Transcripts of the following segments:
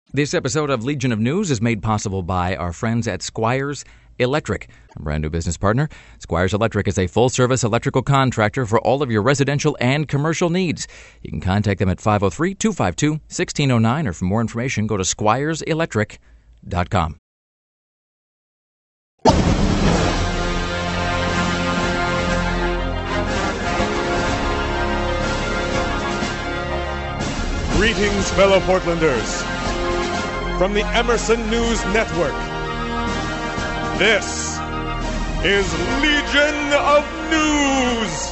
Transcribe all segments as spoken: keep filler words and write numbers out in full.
This episode of Legion of News is made possible by our friends at Squires Electric, a brand new business partner. Squires Electric is a full-service electrical contractor for all of your residential and commercial needs. You can contact them at five oh three, two five two, one six oh nine, or for more information, go to squires electric dot com. Greetings, fellow Portlanders, from the Emerson News Network. This is Legion of News.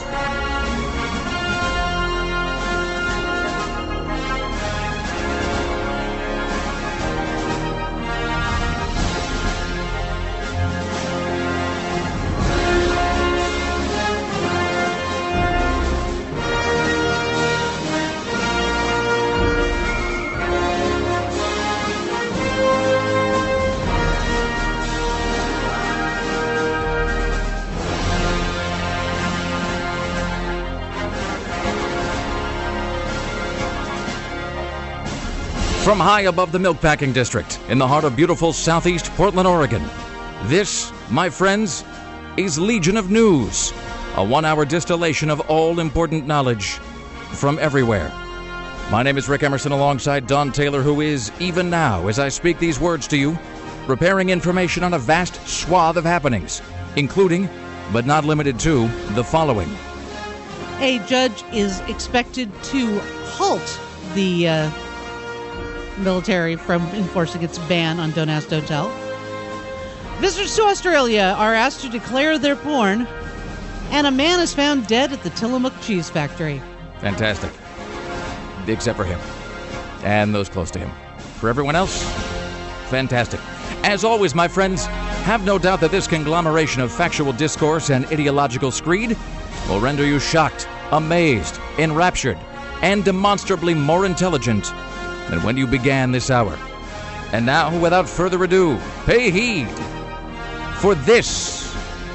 From high above the Milkpacking District, in the heart of beautiful southeast Portland, Oregon, this, my friends, is Legion of News, a one-hour distillation of all important knowledge from everywhere. My name is Rick Emerson, alongside Don Taylor, who is, even now, as I speak these words to you, preparing information on a vast swath of happenings, including, but not limited to, the following. A judge is expected to halt the uh, military from enforcing its ban on Don't Ask, Don't Tell. Visitors to Australia are asked to declare their porn, and a man is found dead at the Tillamook Cheese Factory. Fantastic. Except for him. And those close to him. For everyone else, fantastic. As always, my friends, have no doubt that this conglomeration of factual discourse and ideological screed will render you shocked, amazed, enraptured, and demonstrably more intelligent than when you began this hour. And now, without further ado, pay heed, for this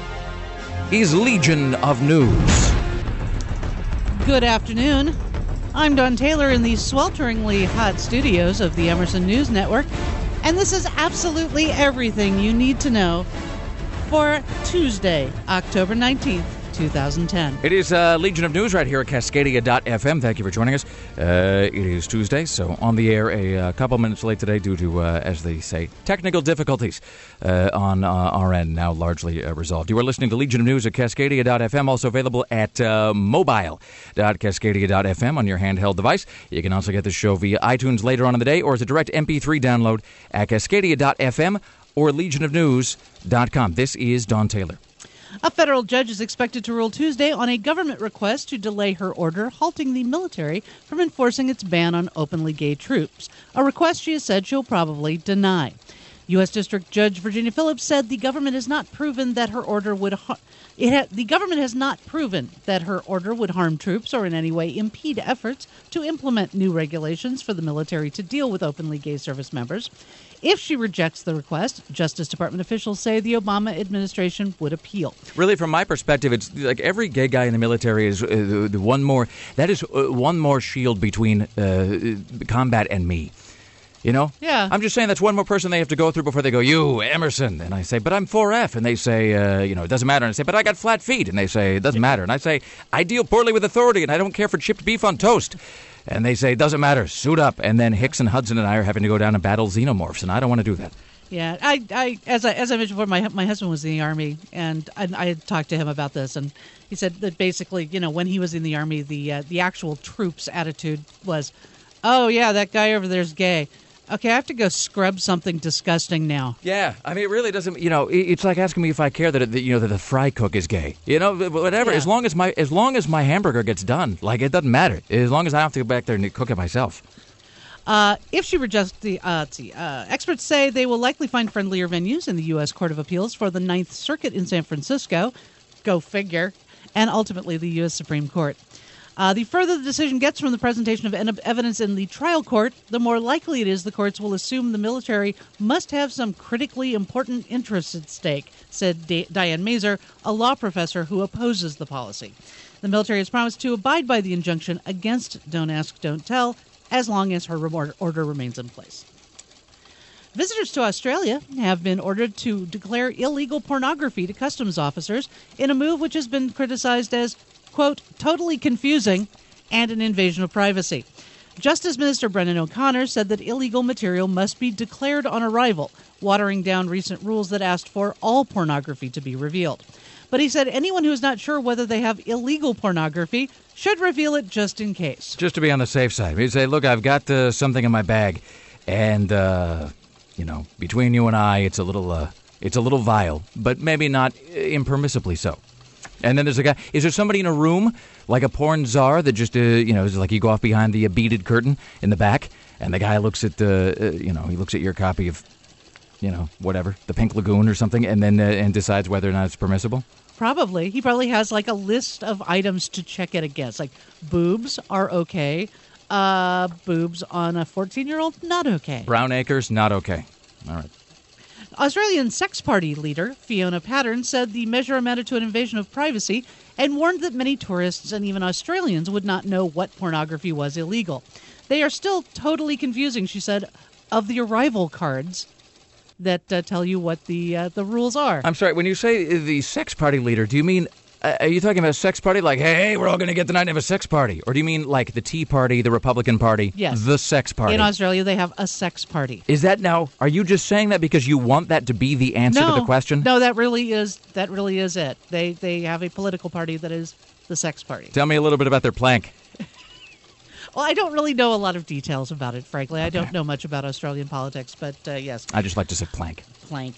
is Legion of News. Good afternoon. I'm Don Taylor in the swelteringly hot studios of the Emerson News Network, and this is absolutely everything you need to know for Tuesday, October nineteenth, twenty ten. It is uh, Legion of News right here at Cascadia dot f m. Thank you for joining us. Uh, it is Tuesday, so on the air a uh, couple minutes late today due to, uh, as they say, technical difficulties uh, on uh, our end, now largely uh, resolved. You are listening to Legion of News at Cascadia dot f m, also available at uh, mobile dot cascadia dot f m on your handheld device. You can also get the show via iTunes later on in the day or as a direct M P three download at cascadia dot f m or legion of news dot com. This is Don Taylor. A federal judge is expected to rule Tuesday on a government request to delay her order halting the military from enforcing its ban on openly gay troops, a request she has said she'll probably deny. U S. District Judge Virginia Phillips said the government has not proven that her order would ha- it ha- the government has not proven that her order would harm troops or in any way impede efforts to implement new regulations for the military to deal with openly gay service members. If she rejects the request, Justice Department officials say the Obama administration would appeal. Really, from my perspective, it's like every gay guy in the military is uh, the, the one more, that is uh, one more shield between uh, combat and me. You know? Yeah. I'm just saying that's one more person they have to go through before they go, you, Emerson. And I say, but I'm four F. And they say, uh, you know, it doesn't matter. And I say, but I got flat feet. And they say, it doesn't matter. And I say, I deal poorly with authority and I don't care for chipped beef on toast. And they say, it doesn't matter, suit up. And then Hicks and Hudson and I are having to go down and battle xenomorphs, and I don't want to do that. Yeah, I, I, as I, as I mentioned before, my my husband was in the Army, and I, I had talked to him about this, and he said that basically, you know, when he was in the Army, the uh, the actual troops' attitude was, oh yeah, that guy over there's gay. Okay, I have to go scrub something disgusting now. Yeah, I mean, it really doesn't. You know, it's like asking me if I care that, it, that you know that the fry cook is gay. You know, whatever. Yeah. As long as my as long as my hamburger gets done, like it doesn't matter. As long as I have to go back there and cook it myself. Uh, if she rejects the, uh, let's see, uh, experts say they will likely find friendlier venues in the U S Court of Appeals for the Ninth Circuit in San Francisco. Go figure. And ultimately the U S Supreme Court. Uh, the further the decision gets from the presentation of en- evidence in the trial court, the more likely it is the courts will assume the military must have some critically important interests at stake, said D- Diane Mazer, a law professor who opposes the policy. The military has promised to abide by the injunction against Don't Ask, Don't Tell, as long as her order remains in place. Visitors to Australia have been ordered to declare illegal pornography to customs officers in a move which has been criticized as, quote, totally confusing and an invasion of privacy. Justice Minister Brendan O'Connor said that illegal material must be declared on arrival, watering down recent rules that asked for all pornography to be revealed. But he said anyone who is not sure whether they have illegal pornography should reveal it just in case. Just to be on the safe side. You say, look, I've got uh, something in my bag, and, uh, you know, between you and I, it's a little, uh, it's a little vile, but maybe not impermissibly so. And then there's a guy, is there somebody in a room, like a porn czar, that just, uh, you know, is like you go off behind the uh, beaded curtain in the back, and the guy looks at, the, uh, you know, he looks at your copy of, you know, whatever, the Pink Lagoon or something, and then uh, and decides whether or not it's permissible? Probably. He probably has like a list of items to check it against. Like boobs are okay. Uh, boobs on a fourteen-year-old, not okay. Brown acres, not okay. All right. Australian sex party leader Fiona Pattern said the measure amounted to an invasion of privacy and warned that many tourists and even Australians would not know what pornography was illegal. They are still totally confusing, she said, of the arrival cards that uh, tell you what the uh, the rules are. I'm sorry, when you say the sex party leader, do you mean, uh, are you talking about a sex party like, hey, we're all going to get the night and have a sex party? Or do you mean like the Tea Party, the Republican Party, yes. the sex party? In Australia, they have a sex party. Is that now, are you just saying that because you want that to be the answer no, to the question? No, that really is that really is it. They they have a political party that is the sex party. Tell me a little bit about their plank. Well, I don't really know a lot of details about it, frankly. Okay. I don't know much about Australian politics, but uh, yes. I just like to say plank. Plank.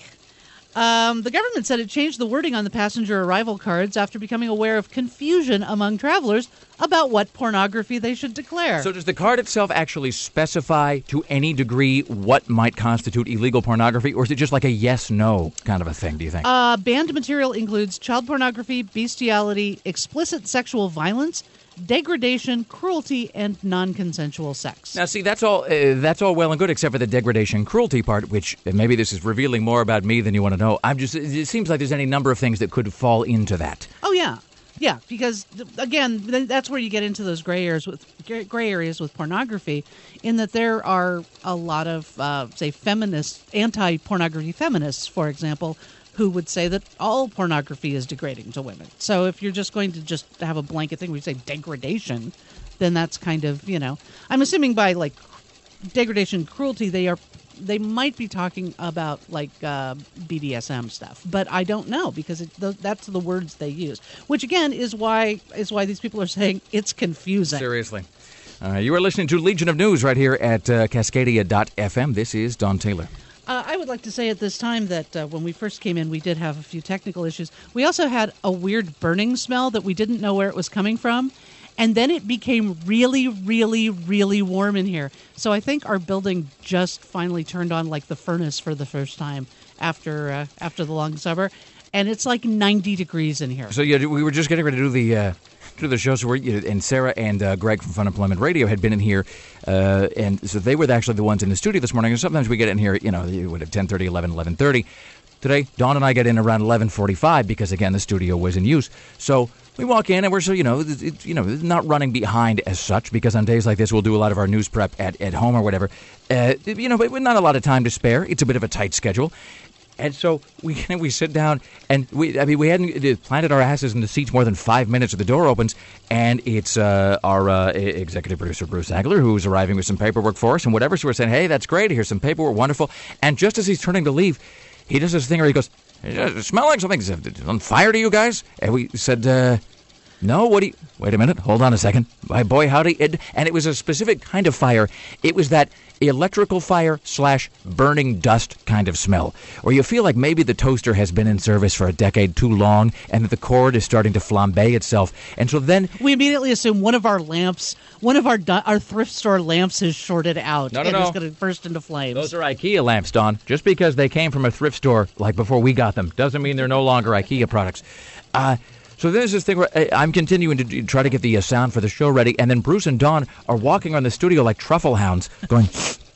Um, the government said it changed the wording on the passenger arrival cards after becoming aware of confusion among travelers about what pornography they should declare. So does the card itself actually specify to any degree what might constitute illegal pornography, or is it just like a yes-no kind of a thing, do you think? Uh, banned material includes child pornography, bestiality, explicit sexual violence, degradation, cruelty, and non-consensual sex. Now, see, that's all uh, that's all well and good, except for the degradation, cruelty part, which uh, maybe this is revealing more about me than you want to know. I'm just, it seems like there's any number of things that could fall into that. Oh, yeah. Yeah, because, again, that's where you get into those gray areas with gray areas with pornography, in that there are a lot of, uh, say, feminists, anti-pornography feminists, for example, who would say that all pornography is degrading to women. So if you're just going to just have a blanket thing where you say degradation, then that's kind of, you know, I'm assuming by like degradation, cruelty, they are, they might be talking about like uh, B D S M stuff, but I don't know because it, th- that's the words they use, which again is why is why these people are saying it's confusing. Seriously. Uh, you are listening to Legion of News right here at uh, Cascadia dot f m. This is Don Taylor. Uh, I would like to say at this time that uh, when we first came in, we did have a few technical issues. We also had a weird burning smell that we didn't know where it was coming from. And then it became really, really, really warm in here. So I think our building just finally turned on like the furnace for the first time after uh, after the long summer. And it's like ninety degrees in here. So yeah, we were just getting ready to do the... Uh to the show, so we're, you know, and Sarah and uh, Greg from Fun Employment Radio had been in here, uh, and so they were actually the ones in the studio this morning, and sometimes we get in here, you know, at ten thirty, eleven, eleven thirty. Today, Dawn and I get in around eleven forty-five because, again, the studio was in use. So we walk in, and we're, so you know, it, it, you know, not running behind as such, because on days like this, we'll do a lot of our news prep at, at home or whatever. Uh, you know, but with not a lot of time to spare. It's a bit of a tight schedule. And so we we sit down, and we I mean we hadn't planted our asses in the seats more than five minutes or the door opens, and it's uh, our uh, executive producer Bruce Agler who's arriving with some paperwork for us and whatever. So we're saying, hey, that's great. Here's some paperwork, wonderful. And just as he's turning to leave, he does this thing where he goes, "Does it smell like something's on fire to you guys?" And we said, uh, "No. What do you? Wait a minute. Hold on a second. My boy, howdy!" It, and it was a specific kind of fire. It was that electrical fire slash burning dust kind of smell, or you feel like maybe the toaster has been in service for a decade too long and that the cord is starting to flambe itself. And so then we immediately assume one of our lamps, one of our our thrift store lamps is shorted out no, no, and no. is going to burst into flames. Those are IKEA lamps, Don. Just because they came from a thrift store like before we got them doesn't mean they're no longer IKEA products. Uh, So there's this thing where I'm continuing to try to get the uh, sound for the show ready, and then Bruce and Dawn are walking around the studio like truffle hounds, going...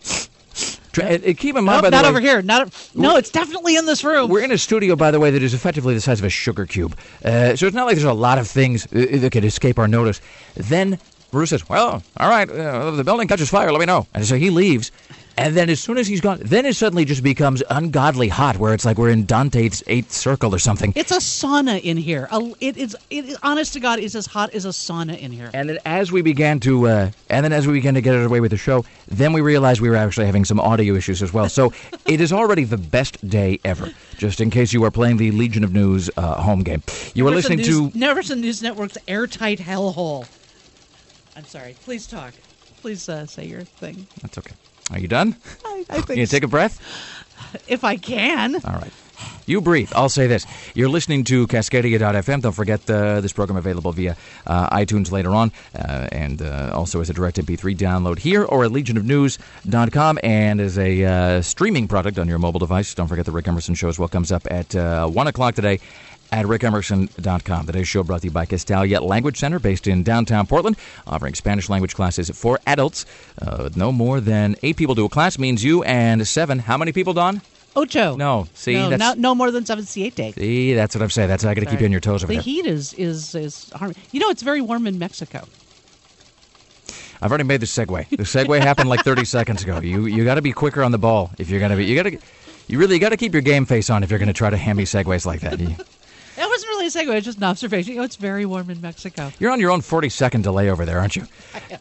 Try, uh, keep in mind, nope, by the not way, over here. Not no, it's definitely in this room. We're in a studio, by the way, that is effectively the size of a sugar cube. Uh, so it's not like there's a lot of things uh, that could escape our notice. Then Bruce says, well, all right, uh, if the building catches fire, let me know. And so he leaves. And then as soon as he's gone, then it suddenly just becomes ungodly hot, where it's like we're in Dante's Eighth Circle or something. It's a sauna in here. A, it is, it is, honest to God, it's as hot as a sauna in here. And then as we began to, uh, and then as we began to get away with the show, then we realized we were actually having some audio issues as well. So it is already the best day ever. Just in case you are playing the Legion of News uh, home game, you are listening News, to Neverson News Network's airtight hellhole. I'm sorry. Please talk. Please uh, say your thing. That's okay. Are you done? I, I think you take a breath? If I can. All right. You breathe. I'll say this. You're listening to Cascadia dot f m. Don't forget uh, this program available via uh, iTunes later on, uh, and uh, also as a direct M P three download here or at legion of news dot com, and as a uh, streaming product on your mobile device. Don't forget the Rick Emerson Show as well comes up at uh, one o'clock today at rick emerson dot com. Today's show brought to you by Castalia Language Center, based in downtown Portland, offering Spanish language classes for adults. Uh, no more than eight people to a class means you and seven. How many people, Don? Ocho. No, see, no, that's, no, no more than seven siete. See, that's what I'm saying. That's how I got to keep you on your toes over the there. The heat is is is harming. You know, it's very warm in Mexico. I've already made the segue. The segue happened like thirty seconds ago. You you got to be quicker on the ball if you're gonna be. You got to. You really got to keep your game face on if you're going to try to hand me segues like that. You, That wasn't really a segue. It's just an observation. You know, it's very warm in Mexico. You're on your own forty-second delay over there, aren't you?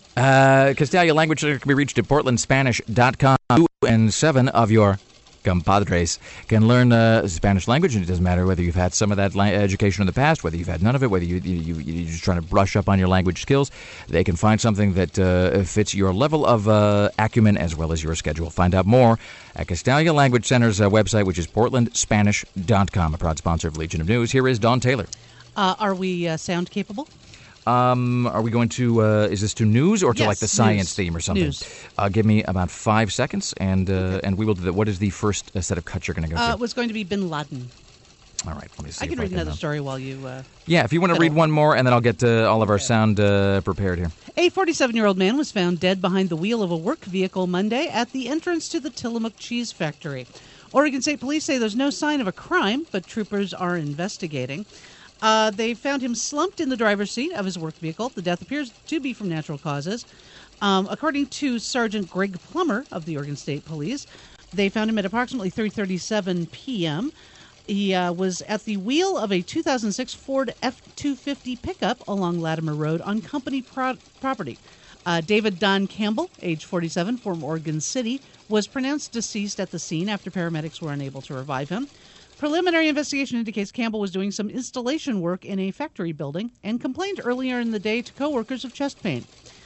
Uh, Castalia Language Center can be reached at portland spanish dot com. Two and seven of your compadres can learn uh, Spanish language, and it doesn't matter whether you've had some of that la- education in the past, whether you've had none of it, whether you, you, you, you're just trying to brush up on your language skills. They can find something that uh, fits your level of uh, acumen as well as your schedule. Find out more at Castalia Language Center's uh, website, which is portland spanish dot com, a proud sponsor of Legion of News. Here is Don Taylor. Uh, are we uh, sound capable? Um, are we going to, uh, is this to news or to Yes, like the science news. theme or something? News. Uh, give me about five seconds, and uh, and we will do that. What is the first uh, set of cuts you're going to go Uh, to? it was going to be Bin Laden. All right, let me see. I if can read another uh, story while you... Uh, Yeah, if you want to read fiddle. one more, and then I'll get uh, all of our sound uh, prepared here. A forty-seven-year-old man was found dead behind the wheel of a work vehicle Monday at the entrance to the Tillamook Cheese Factory. Oregon State Police say there's no sign of a crime, but troopers are investigating. Uh, they found him slumped in the driver's seat of his work vehicle. The death appears to be from natural causes. Um, according to Sergeant Greg Plummer of the Oregon State Police, they found him at approximately three thirty-seven p.m. He uh, was at the wheel of a two thousand six Ford F two fifty pickup along Latimer Road on company pro- property. Uh, David Don Campbell, age forty-seven, from Oregon City, was pronounced deceased at the scene after paramedics were unable to revive him. Preliminary investigation indicates Campbell was doing some installation work in a factory building and complained earlier in the day to coworkers of chest pain.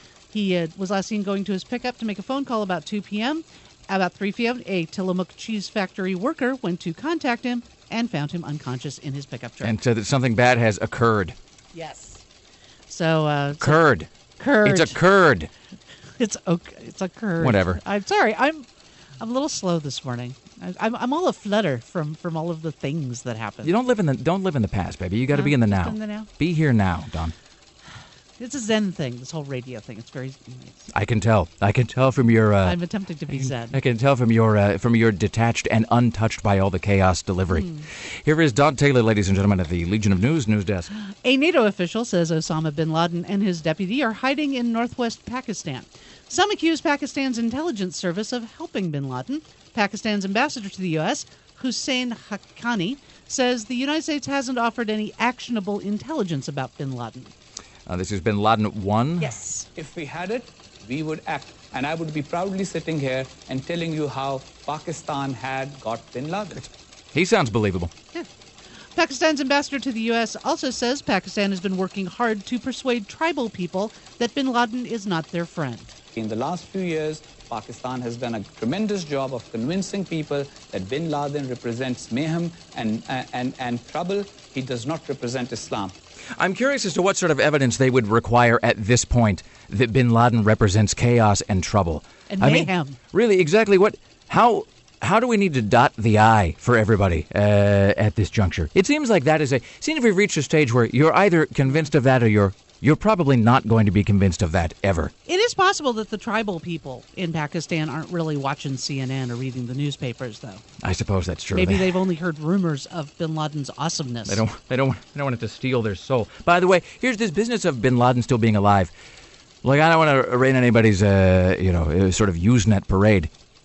He uh, was last seen going to his pickup to make a phone call about two p.m. About three p.m., a Tillamook Cheese Factory worker went to contact him and found him unconscious in his pickup truck. And so that something bad has occurred. Yes. So, uh... Curd. Curd. It's a curd. It's okay. It's a curd. Whatever. I'm sorry. I'm I'm a little slow this morning. I, I'm I'm all aflutter from, from all of the things that happened. You don't live in the don't live in the past, baby. You got to No, be in the just now. in the now. Be here now, Don. It's a Zen thing. This whole radio thing. It's very. It's, I can tell. I can tell from your. Uh, I'm attempting to be Zen. I can tell from your uh, from your detached and untouched by all the chaos delivery. Mm. Here is Don Taylor, ladies and gentlemen, at the Legion of News news desk. A NATO official says Osama bin Laden and his deputy are hiding in northwest Pakistan. Some accuse Pakistan's intelligence service of helping bin Laden. Pakistan's ambassador to the U S, Hussein Haqqani, says the United States hasn't offered any actionable intelligence about bin Laden. Uh, this has been Laden one. Yes. If we had it, we would act. And I would be proudly sitting here and telling you how Pakistan had got bin Laden. He sounds believable. Yeah. Pakistan's ambassador to the U S also says Pakistan has been working hard to persuade tribal people that bin Laden is not their friend. In the last few years, Pakistan has done a tremendous job of convincing people that bin Laden represents mayhem and, and, and, and trouble. He does not represent Islam. I'm curious as to what sort of evidence they would require at this point that bin Laden represents chaos and trouble. And I mean, mayhem. really, exactly what? How how do we need to dot the I for everybody uh, at this juncture? It seems like that is a. Seems we've reached a stage where you're either convinced of that or you're you're probably not going to be convinced of that ever. It is possible that the tribal people in Pakistan aren't really watching C N N or reading the newspapers, though. I suppose that's true. Maybe They- they've only heard rumors of bin Laden's awesomeness. They don't. They don't. They don't want it to steal their soul. By the way, here's this business of bin Laden still being alive. Like, I don't want to rain anybody's, uh, you know, uh, sort of Usenet parade.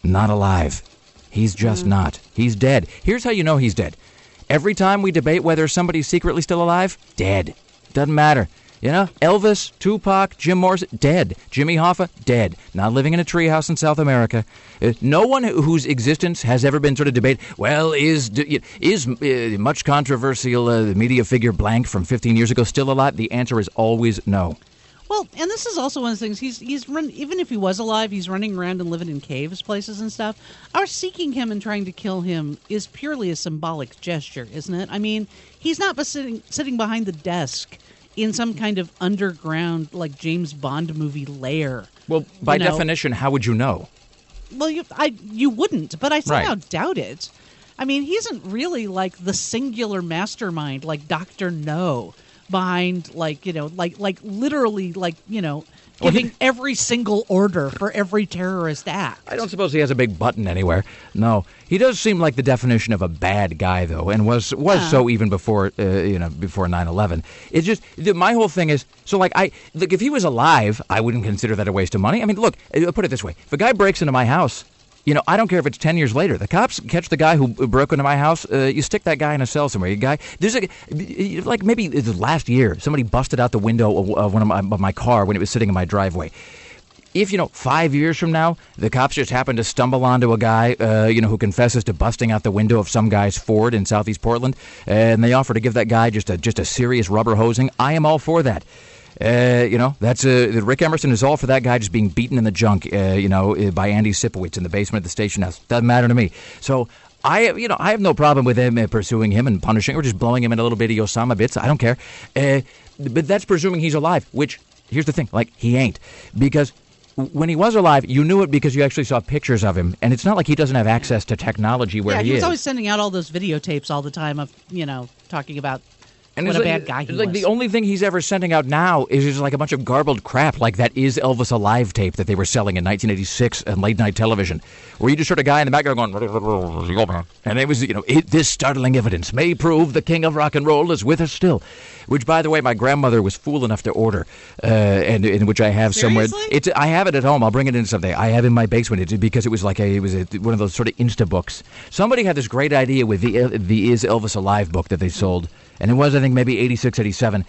not alive. He's just mm. not. He's dead. Here's how you know he's dead. Every time we debate whether somebody's secretly still alive, dead. Doesn't matter. You know, Elvis, Tupac, Jim Morrison, dead. Jimmy Hoffa, dead. Not living in a treehouse in South America. Uh, no one whose existence has ever been sort of debated. Well, is is uh, much controversial uh, media figure blank from fifteen years ago still alive? The answer is always no. Well, and this is also one of the things, he's he's run, even if he was alive, he's running around and living in caves, places and stuff. Our seeking him and trying to kill him is purely a symbolic gesture, isn't it? I mean, he's not sitting sitting behind the desk in some kind of underground, like, James Bond movie lair. Well, by you know? definition, how would you know? Well, you I you wouldn't, but I somehow Right. doubt it. I mean, he isn't really like the singular mastermind, like Doctor No, behind, like, you know, like like literally, like, you know, Well, giving he- every single order for every terrorist act. I don't suppose he has a big button anywhere. No, he does seem like the definition of a bad guy, though, and was was Yeah. so even before uh, you know before nine eleven. It's just the- my whole thing is so like I look if he was alive, I wouldn't consider that a waste of money. I mean, look, uh, put it this way: if a guy breaks into my house. You know, I don't care if it's ten years later. The cops catch the guy who broke into my house. Uh, you stick that guy in a cell somewhere. You guy, there's a like maybe it was last year somebody busted out the window of, of one of my, of my car when it was sitting in my driveway. If, you know, five years from now, the cops just happen to stumble onto a guy, uh, you know, who confesses to busting out the window of some guy's Ford in southeast Portland, and they offer to give that guy just a just a serious rubber hosing, I am all for that. Uh, you know, that's uh, Rick Emerson is all for that guy just being beaten in the junk, uh, you know, uh, by Andy Sipowicz in the basement of the station house. Doesn't matter to me. So I, you know, I have no problem with him uh, pursuing him and punishing or just blowing him in a little bitty Osama bits. I don't care. Uh, but that's presuming he's alive, which here's the thing, like he ain't, because when he was alive, you knew it because you actually saw pictures of him, and it's not like he doesn't have access to technology where yeah, he, he was is. always sending out all those videotapes all the time of, you know, talking about And what it's a like, bad guy he like was. the only thing he's ever sending out now is just like a bunch of garbled crap, like that Is Elvis Alive tape that they were selling in nineteen eighty-six on late night television, where you just heard a guy in the background going, and it was, you know, it, this startling evidence may prove the king of rock and roll is with us still. Which, by the way, my grandmother was fool enough to order, uh, and in which I have Seriously? somewhere. It's I have it at home. I'll bring it in someday. I have it in my basement it's because it was like a it was a, one of those sort of Insta books. Somebody had this great idea with the the Is Elvis Alive book that they sold, and it was I think maybe eighty-six, eighty-seven.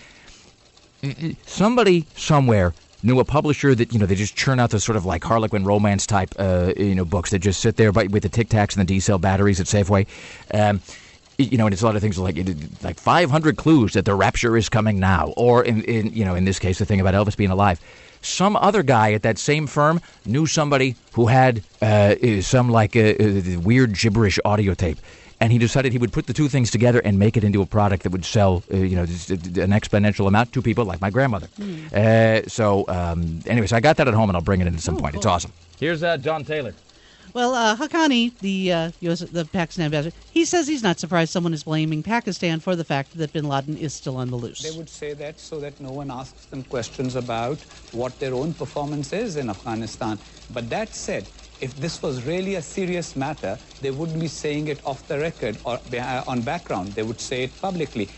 Somebody somewhere knew a publisher that, you know, they just churn out those sort of like Harlequin romance type, uh, you know, books that just sit there by, with the Tic Tacs and the D-cell batteries at Safeway. Um, you know, and it's a lot of things like like five hundred clues that the rapture is coming now, or in, in you know, in this case, the thing about Elvis being alive. Some other guy at that same firm knew somebody who had uh, some like uh, uh, weird gibberish audio tape. And he decided he would put the two things together and make it into a product that would sell, uh, you know, just an exponential amount to people like my grandmother. Mm. Uh, so, um, anyways, I got that at home, and I'll bring it in at some oh, point. cool. It's awesome. Here's uh, John Taylor. Well, uh, Haqqani, the uh, U S the Pakistan ambassador, he says he's not surprised someone is blaming Pakistan for the fact that bin Laden is still on the loose. They would say that so that no one asks them questions about what their own performance is in Afghanistan. But that said, if this was really a serious matter, they wouldn't be saying it off the record or on background. They would say it publicly.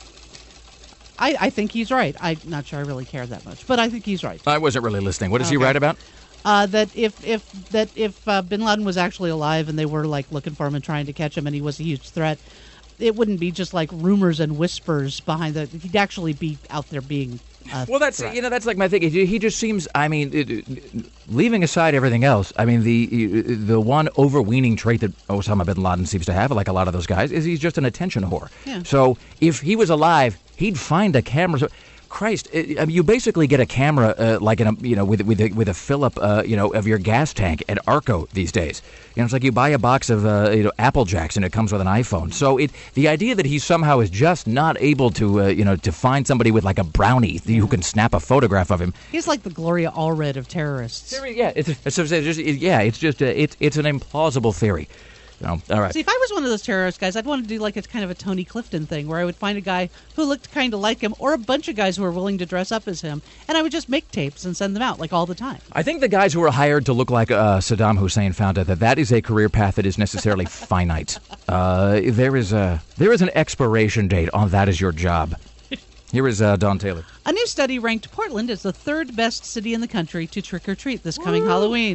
I, I think he's right. I'm not sure I really care that much, but I think he's right. I wasn't really listening. What does Okay. he write about? Uh, that if if that if uh, bin Laden was actually alive and they were like looking for him and trying to catch him and he was a huge threat, it wouldn't be just like rumors and whispers behind the. He'd actually be out there being. Uh, Well, that's threat. you know that's like my thing. He he just seems. I mean, it, it, leaving aside everything else, I mean the the one overweening trait that Osama bin Laden seems to have, like a lot of those guys, is he's just an attention whore. Yeah. So if he was alive, he'd find a camera. So, Christ, it, I mean, you basically get a camera uh, like in a you know with with a, with a fill up uh, you know of your gas tank at Arco these days. You know, it's like you buy a box of uh, you know Apple Jacks and it comes with an iPhone. So it the idea that he somehow is just not able to uh, you know to find somebody with like a brownie who can snap a photograph of him. He's like the Gloria Allred of terrorists. Yeah, it's, it's, it's just it, yeah, it's just uh, it's it's an implausible theory. You know, all right. See, if I was one of those terrorist guys, I'd want to do like a kind of a Tony Clifton thing where I would find a guy who looked kind of like him or a bunch of guys who were willing to dress up as him, and I would just make tapes and send them out like all the time. I think the guys who are hired to look like uh, Saddam Hussein found out that that is a career path that is necessarily finite. Uh, there is a there is an expiration date on that as your job. Here is uh, Don Taylor. A new study ranked Portland as the third best city in the country to trick-or-treat this coming Halloween.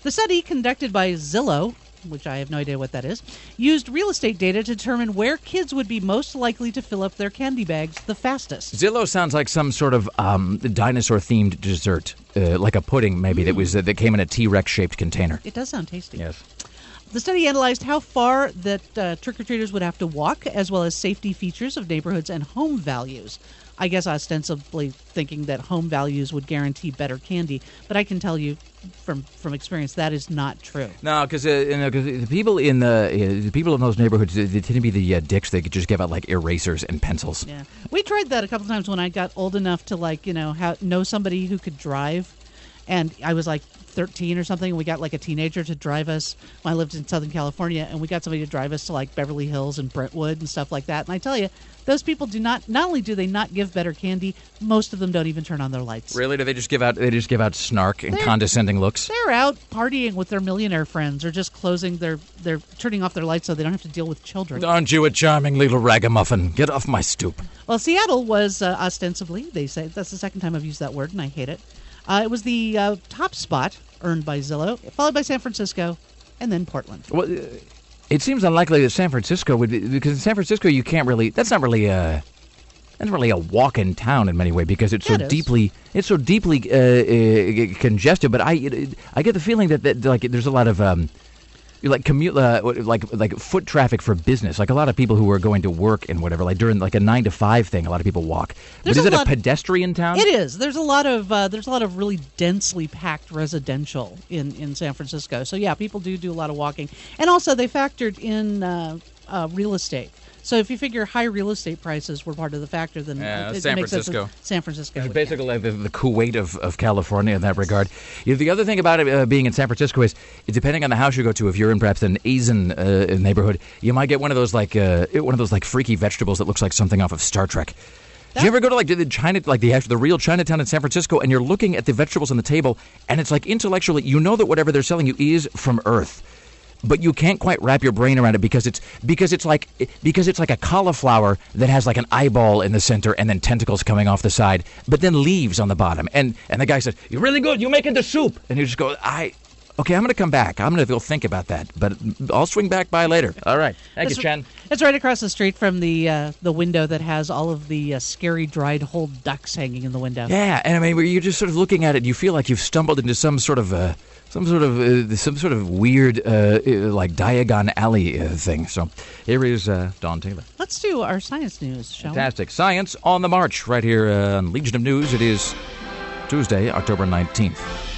The study, conducted by Zillow, which I have no idea what that is, used real estate data to determine where kids would be most likely to fill up their candy bags the fastest. Zillow sounds like some sort of um, dinosaur-themed dessert, uh, like a pudding maybe mm. that was uh, that came in a T-Rex-shaped container. It does sound tasty. Yes. The study analyzed how far that uh, trick-or-treaters would have to walk, as well as safety features of neighborhoods and home values. I guess ostensibly thinking that home values would guarantee better candy, but I can tell you from from experience that is not true. No, because uh, you know, the people in the uh, the people in those neighborhoods, they, they tend to be the uh, dicks. They could just give out like erasers and pencils. Yeah, we tried that a couple times when I got old enough to like you know ha- know somebody who could drive, and I was like thirteen or something. We got like a teenager to drive us when I lived in Southern California, and we got somebody to drive us to like Beverly Hills and Brentwood and stuff like that. And I tell you, those people do not, not only do they not give better candy, most of them don't even turn on their lights. Really? Do they just give out, they just give out snark and they're, condescending looks? They're out partying with their millionaire friends or just closing their, they're turning off their lights so they don't have to deal with children. Aren't you a charming little ragamuffin? Get off my stoop. Well, Seattle was uh, ostensibly, they say, that's the second time I've used that word and I hate it. Uh, it was the uh, top spot earned by Zillow, followed by San Francisco, and then Portland. Well, uh, it seems unlikely that San Francisco would be, because in San Francisco you can't really, that's not really a, that's really a walk-in town in many ways because it's yeah, so it deeply, it's so deeply uh, uh, congested. But I, it, I get the feeling that, that like there's a lot of um, like commute, uh, like like foot traffic for business. Like a lot of people who are going to work and whatever, like during like a nine to five thing, a lot of people walk. There's but is a it lot, a pedestrian town? It is. There's a lot of uh, there's a lot of really densely packed residential in, in San Francisco. So yeah, people do do a lot of walking, and also they factored in uh, uh, real estate. So if you figure high real estate prices were part of the factor, then yeah, it, it San makes Francisco. sense. San Francisco, It's yeah. basically like the, the Kuwait of, of California in that regard. You know, the other thing about it uh, being in San Francisco is, depending on the house you go to, if you're in perhaps an Asian uh, neighborhood, you might get one of those like uh, one of those like freaky vegetables that looks like something off of Star Trek. That, Did you ever go to like the China, like the the real Chinatown in San Francisco, and you're looking at the vegetables on the table, and it's like intellectually, you know that whatever they're selling you is from Earth. But you can't quite wrap your brain around it because it's because it's like because it's like a cauliflower that has like an eyeball in the center and then tentacles coming off the side, but then leaves on the bottom. And and the guy says, "You're really good. You make it the soup." And you just go, "I, okay, I'm going to come back. I'm going to go think about that, but I'll swing back by later." All right, thank it's, you, Chen. It's right across the street from the uh, the window that has all of the uh, scary dried whole ducks hanging in the window. Yeah, and I mean, where you're just sort of looking at it, you feel like you've stumbled into some sort of uh, some sort of uh, some sort of weird uh, like Diagon Alley uh, thing. So here is uh, Dawn Taylor. Let's do our science news, shall Fantastic. we? Science on the March right here uh, on Legion of News. It is Tuesday, October nineteenth.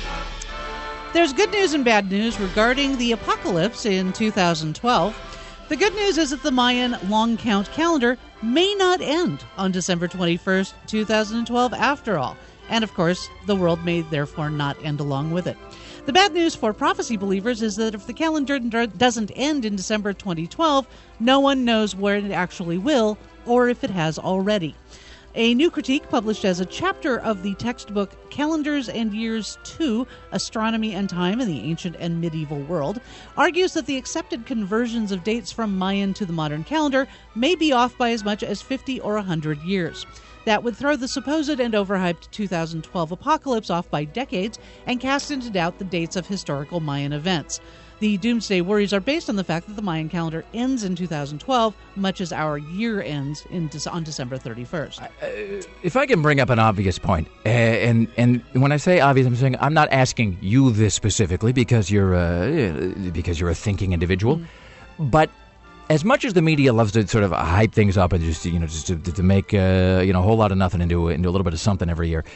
There's good news and bad news regarding the apocalypse in two thousand twelve. The good news is that the Mayan long count calendar may not end on December twenty-first, two thousand twelve after all. And of course, the world may therefore not end along with it. The bad news for prophecy believers is that if the calendar doesn't end in December twenty twelve, no one knows where it actually will or if it has already. A new critique published as a chapter of the textbook Calendars and Years two, Astronomy and Time in the Ancient and Medieval World, argues that the accepted conversions of dates from Mayan to the modern calendar may be off by as much as fifty or one hundred years. That would throw the supposed and overhyped two thousand twelve apocalypse off by decades and cast into doubt the dates of historical Mayan events. The doomsday worries are based on the fact that the Mayan calendar ends in two thousand twelve, much as our year ends in De- on December thirty-first. Uh, if I can bring up an obvious point, uh, and and when I say obvious, I'm saying I'm not asking you this specifically because you're uh, because you're a thinking individual, mm. but as much as the media loves to sort of hype things up and just you know just to, to make uh, you know a whole lot of nothing into into a little bit of something every year,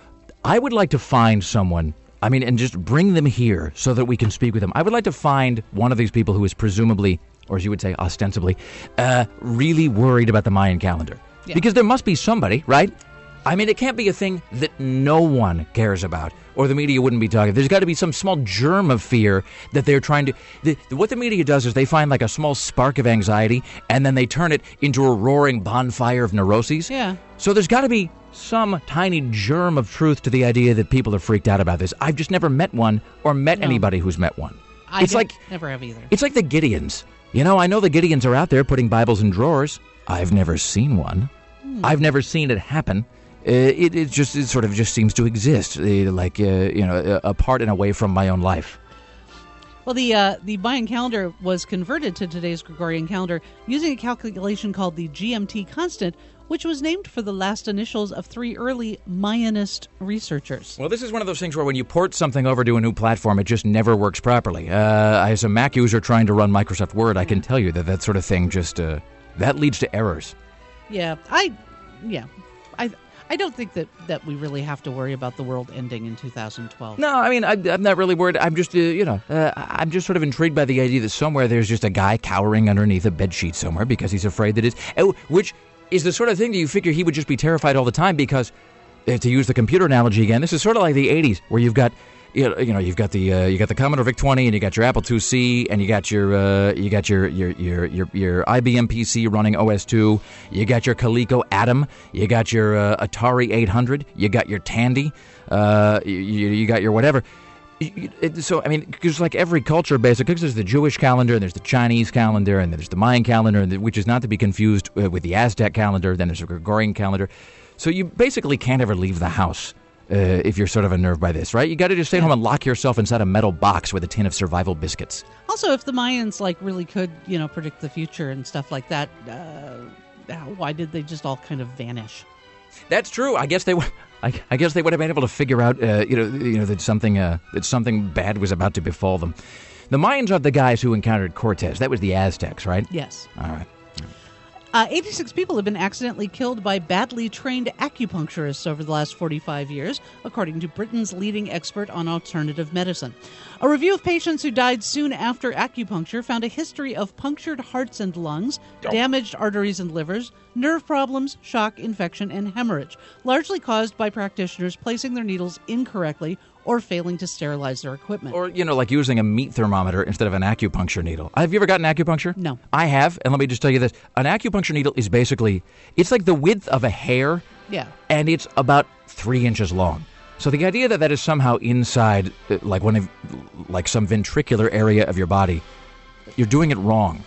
I would like to find someone. I mean, and just bring them here so that we can speak with them. I would like to find one of these people who is presumably, or as you would say, ostensibly, uh, really worried about the Mayan calendar. Yeah. Because there must be somebody, right? I mean, it can't be a thing that no one cares about, or the media wouldn't be talking. There's got to be some small germ of fear that they're trying to... The, what the media does is they find like a small spark of anxiety, and then they turn it into a roaring bonfire of neuroses. Yeah. So there's got to be some tiny germ of truth to the idea that people are freaked out about this. I've just never met one or met no. anybody who's met one. I it's like never have either. It's like the Gideons. You know, I know the Gideons are out there putting Bibles in drawers. I've never seen one. Hmm. I've never seen it happen. Uh, it, it just it sort of just seems to exist, uh, like uh, you know, apart and away from my own life. Well, the uh, the Mayan calendar was converted to today's Gregorian calendar using a calculation called the G M T constant, which was named for the last initials of three early Mayanist researchers. Well, this is one of those things where when you port something over to a new platform, it just never works properly. Uh, as a Mac user trying to run Microsoft Word, I can tell you that that sort of thing just, uh, that leads to errors. Yeah, I, yeah, I I don't think that, that we really have to worry about the world ending in two thousand twelve. No, I mean, I, I'm not really worried. I'm just, uh, you know, uh, I'm just sort of intrigued by the idea that somewhere there's just a guy cowering underneath a bedsheet somewhere because he's afraid that it's, oh, which is the sort of thing that you figure he would just be terrified all the time because, uh, to use the computer analogy again, this is sort of like the eighties where you've got, you know, you know you've got the uh, you got the Commodore VIC twenty and you got your Apple two C and you got your uh, you got your your, your your your I B M P C running O S two, you got your Coleco Atom, you got your uh, Atari eight hundred, you got your Tandy, uh, you, you got your whatever. So, I mean, because like every culture, basically, because there's the Jewish calendar, and there's the Chinese calendar, and there's the Mayan calendar, which is not to be confused with the Aztec calendar, then there's a Gregorian calendar. So you basically can't ever leave the house uh, if you're sort of unnerved by this, right? You got to just stay yeah. home and lock yourself inside a metal box with a tin of survival biscuits. Also, if the Mayans, like, really could, you know, predict the future and stuff like that, uh, why did they just all kind of vanish? That's true. I guess they would. I, I guess they would have been able to figure out, uh, you know, you know that something uh, that something bad was about to befall them. The Mayans are the guys who encountered Cortez. That was the Aztecs, right? Yes. All right. Uh, eighty-six people have been accidentally killed by badly trained acupuncturists over the last forty-five years, according to Britain's leading expert on alternative medicine. A review of patients who died soon after acupuncture found a history of punctured hearts and lungs, Oh. damaged arteries and livers, nerve problems, shock, infection, and hemorrhage, largely caused by practitioners placing their needles incorrectly or failing to sterilize their equipment. Or, you know, like using a meat thermometer instead of an acupuncture needle. Have you ever gotten acupuncture? No. I have, and let me just tell you this. An acupuncture needle is basically, it's like the width of a hair, Yeah. and it's about three inches long. So the idea that that is somehow inside, uh, like one of, like some ventricular area of your body, you're doing it wrong.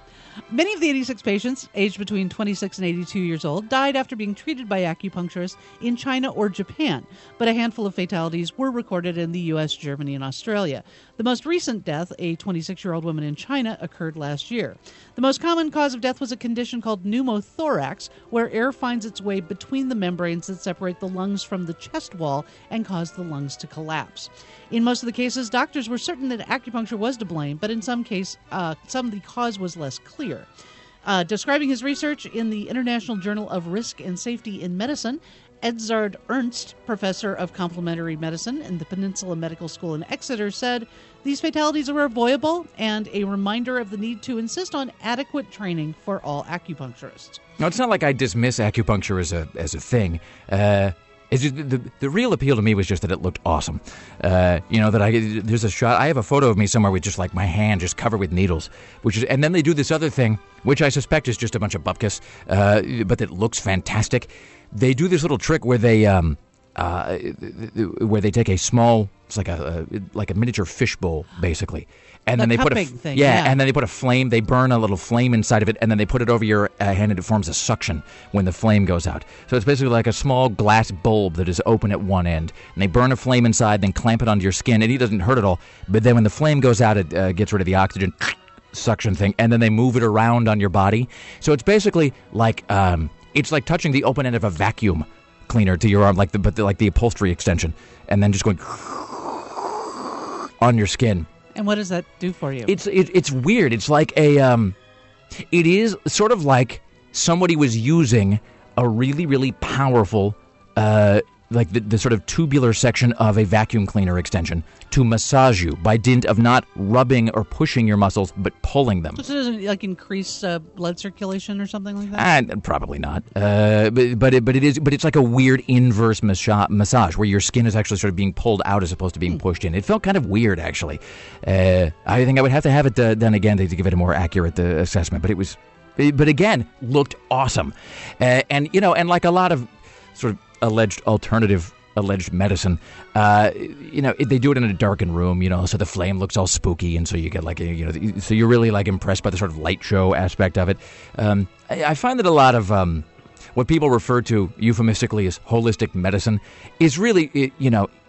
Many of the eighty-six patients, aged between twenty-six and eighty-two years old, died after being treated by acupuncturists in China or Japan, but a handful of fatalities were recorded in the U S, Germany, and Australia. The most recent death, a twenty-six-year-old woman in China, occurred last year. The most common cause of death was a condition called pneumothorax, where air finds its way between the membranes that separate the lungs from the chest wall and cause the lungs to collapse. In most of the cases, doctors were certain that acupuncture was to blame, but in some cases, uh, some of the cause was less clear. Uh, describing his research in the International Journal of Risk and Safety in Medicine, Edzard Ernst, professor of complementary medicine in the Peninsula Medical School in Exeter, said, "These fatalities were avoidable and a reminder of the need to insist on adequate training for all acupuncturists." No, it's not like I dismiss acupuncture as a as a thing. Uh, it's just, the the real appeal to me was just that it looked awesome. Uh, you know that I there's a shot. I have a photo of me somewhere with just like my hand just covered with needles, which is, and then they do this other thing, which I suspect is just a bunch of bupkis, uh, but it looks fantastic. They do this little trick where they um uh where they take a small, it's like a, a like a miniature fishbowl basically. And The then they put a cupping thing, yeah, yeah. and then they put a flame. They burn a little flame inside of it, and then they put it over your uh, hand, and it forms a suction when the flame goes out. So it's basically like a small glass bulb that is open at one end, and they burn a flame inside, then clamp it onto your skin, and it doesn't hurt at all. But then when the flame goes out, it uh, gets rid of the oxygen suction thing, and then they move it around on your body. So it's basically like um, it's like touching the open end of a vacuum cleaner to your arm, like the but the, like the upholstery extension, and then just going on your skin. And what does that do for you? It's it, it's weird. It's like a um, it is sort of like somebody was using a really really powerful uh, like the, the sort of tubular section of a vacuum cleaner extension to massage you by dint of not rubbing or pushing your muscles, but pulling them. So it doesn't like increase uh, blood circulation or something like that? And probably not. Uh, but but it, but it is. But it's like a weird inverse massa- massage where your skin is actually sort of being pulled out as opposed to being pushed in. It felt kind of weird, actually. Uh, I think I would have to have it uh, done again to, to give it a more accurate uh, assessment. But it was, but again, looked awesome. Uh, and you know, and like a lot of sort of alleged alternative. alleged medicine, uh, you know, they do it in a darkened room, you know, so the flame looks all spooky, and so you get like, a, you know, so you're really like impressed by the sort of light show aspect of it. Um, I, I find that a lot of um, what people refer to euphemistically as holistic medicine is really, you know,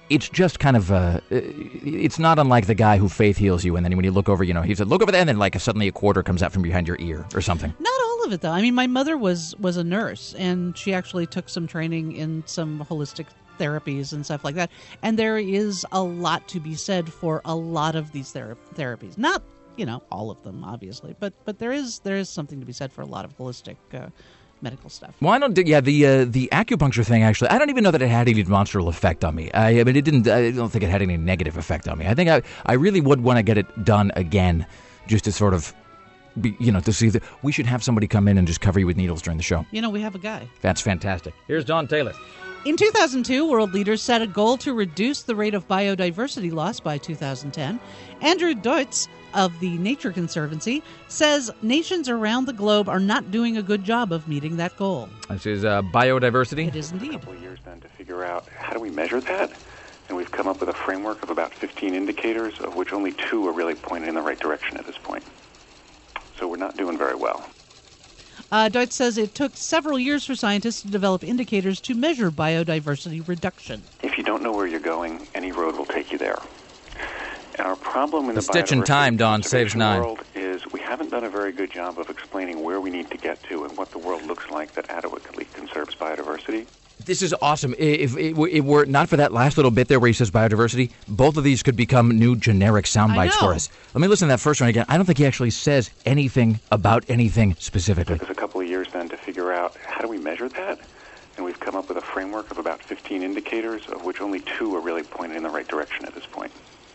it's just kind of, uh, it's not unlike the guy who faith heals you, and then when you look over, you know, he said, look over there, and then like suddenly a quarter comes out from behind your ear or something. Not all of it, though. I mean, my mother was, was a nurse, and she actually took some training in some holistic therapies and stuff like that. And there is a lot to be said for a lot of these thera- therapies. Not, you know, all of them, obviously, but but there is there is something to be said for a lot of holistic uh, medical stuff. Well, I don't. Yeah, the uh, the acupuncture thing. Actually, I don't even know that it had any demonstrable effect on me. I, I mean, it didn't. I don't think it had any negative effect on me. I think I I really would want to get it done again, just to sort of, be, you know, to see that we should have somebody come in and just cover you with needles during the show. You know, we have a guy. That's fantastic. Here's Don Taylor. In two thousand two, world leaders set a goal to reduce the rate of biodiversity loss by two thousand ten. Andrew Deutz of the Nature Conservancy says nations around the globe are not doing a good job of meeting that goal. This is uh, biodiversity. It is indeed. A couple of years then to figure out how do we measure that, and we've come up with a framework of about fifteen indicators, of which only two are really pointed in the right direction at this point. So we're not doing very well. Uh, Deutz says it took several years for scientists to develop indicators to measure biodiversity reduction. If you don't know where you're going, any road will take you there. And our problem in the the stitch in time, Don, saves nine. world is we haven't done a very good job of explaining where we need to get to and what the world looks like that adequately conserves biodiversity. This is awesome. If it were not for that last little bit there where he says biodiversity, both of these could become new generic sound bites for us. Let me listen to that first one again. I don't think he actually says anything about anything specifically. It took us a couple of years then to figure out how do we measure that, and we've come up with a framework of about fifteen indicators, of which only two are really pointed in the right direction at this point.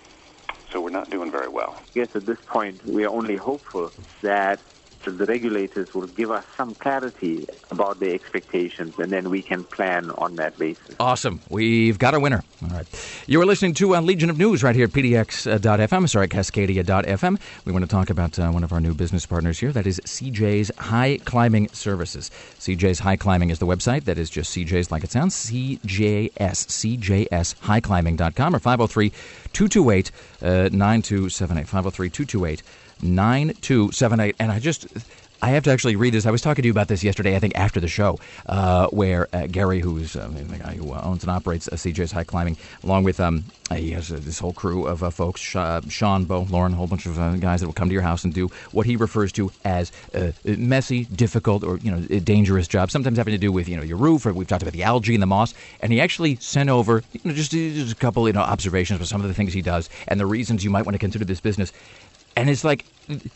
So we're not doing very well. Yes, at this point, we are only hopeful that the regulators will give us some clarity about their expectations, and then we can plan on that basis. Awesome. We've got a winner. All right. You are listening to uh, Legion of News right here at P D X dot F M, sorry, Cascadia dot F M. We want to talk about uh, one of our new business partners here. That is C J's High Climbing Services. C J's High Climbing is the website. That is just C J's like it sounds, C J S, C J S high climbing dot com, or five oh three, two two eight, nine two seven eight, five oh three, two two eight, nine two seven eight. And I just, I have to actually read this. I was talking to you about this yesterday, I think, after the show, uh, where uh, Gary, who's uh, the guy who uh, owns and operates uh, C J's High Climbing, along with, um, uh, he has uh, this whole crew of uh, folks, Sh- uh, Sean, Bo, Lauren, a whole bunch of uh, guys that will come to your house and do what he refers to as uh, messy, difficult, or, you know, dangerous jobs, sometimes having to do with, you know, your roof, or we've talked about the algae and the moss. And he actually sent over, you know, just, just a couple, you know, observations of some of the things he does and the reasons you might want to consider this business. And it's like,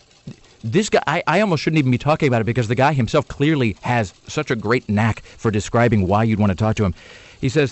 this guy, I, I almost shouldn't even be talking about it, because the guy himself clearly has such a great knack for describing why you'd want to talk to him. He says,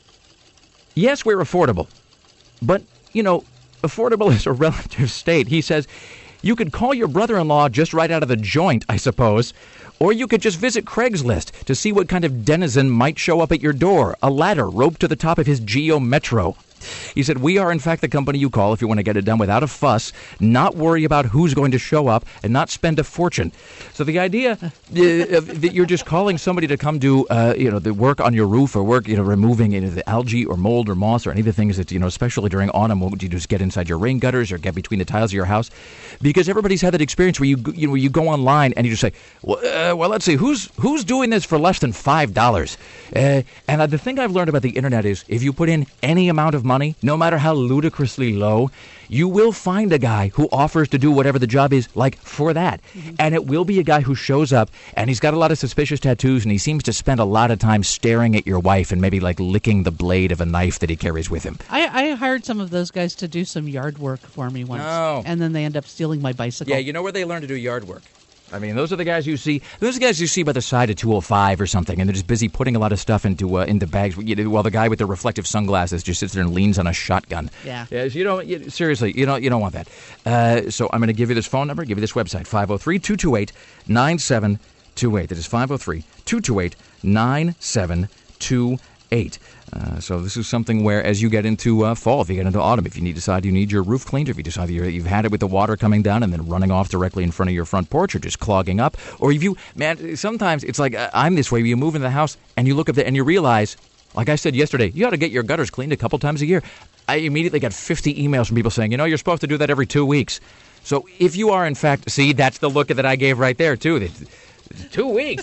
yes, we're affordable, but, you know, affordable is a relative state. He says, you could call your brother-in-law just right out of the joint, I suppose, or you could just visit Craigslist to see what kind of denizen might show up at your door, a ladder roped to the top of his Geo Metro. He said, we are, in fact, the company you call if you want to get it done without a fuss, not worry about who's going to show up, and not spend a fortune. So the idea uh, that you're just calling somebody to come do, uh, you know, the work on your roof, or work, you know, removing you know, the algae or mold or moss or any of the things that, you know, especially during autumn, would you just get inside your rain gutters or get between the tiles of your house? Because everybody's had that experience where you, you know, where you go online and you just say, well, uh, well let's see, who's who's doing this for less than five dollars? Uh, and uh, the thing I've learned about the internet is if you put in any amount of money, no matter how ludicrously low, you will find a guy who offers to do whatever the job is, like, for that. Mm-hmm. And it will be a guy who shows up, and he's got a lot of suspicious tattoos, and he seems to spend a lot of time staring at your wife and maybe, like, licking the blade of a knife that he carries with him. I, I hired some of those guys to do some yard work for me once, oh. and then they end up stealing my bicycle. Yeah, you know where they learn to do yard work? I mean, those are the guys you see. Those are the guys you see by the side of two oh five or something, and they're just busy putting a lot of stuff into uh, into bags. While the guy with the reflective sunglasses just sits there and leans on a shotgun. Yeah. Yeah. You don't. You, seriously, you don't. You don't want that. Uh, so I'm going to give you this phone number. Give you this website: five oh three, two two eight, nine seven two eight. That is five oh three, two two eight, nine seven two eight. Uh, so this is something where, as you get into uh, fall, if you get into autumn, if you need decide you need your roof cleaned, if you decide you're, you've had it with the water coming down and then running off directly in front of your front porch, or just clogging up, or if you, man, sometimes it's like uh, I'm this way. You move into the house and you look up there and you realize, like I said yesterday, you ought to get your gutters cleaned a couple times a year. I immediately got fifty emails from people saying, you know, you're supposed to do that every two weeks. So if you are, in fact, see, that's the look that I gave right there, too. Two weeks.